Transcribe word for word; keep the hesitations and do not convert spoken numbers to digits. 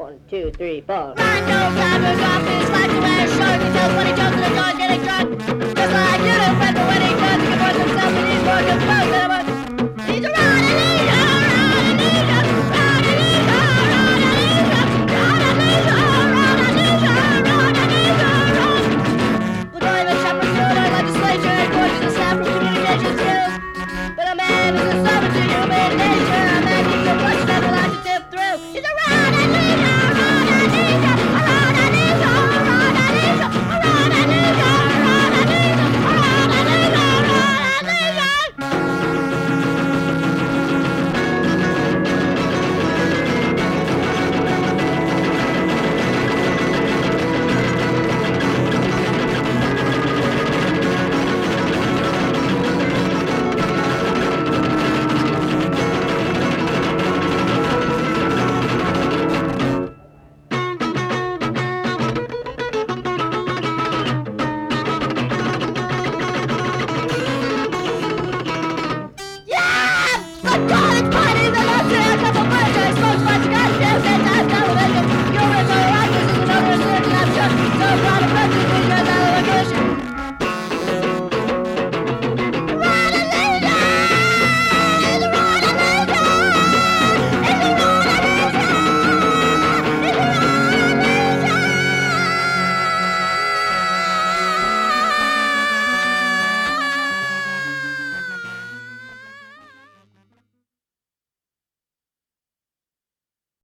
One, two, three, four. Ryan goes down to his office, slides away his shirt, he tells funny jokes and enjoys getting drunk. Just like you do, but for when he does, he can force himself and he's more composed than ever. He's a Ron-a-leisure, Ron-a-leisure, Ron-a-leisure, Ron-a-leisure, Ron-a-leisure, Ron-a-leisure, Ron-a-leisure. The guy that shepherds through our legislature and courses a staff from communication skills. But a man is a servant to human nature, a man keeps a brush that will have to tip through. He's a Ron-a-leisure, Ron-a-leisure, a Ron-a-leisure, a Ron-a-leisure, a Ron-a-leisure, a Ron-a-leisure, a Ron-a-leisure, a Ron-a-leisure. Yeah! I'm done!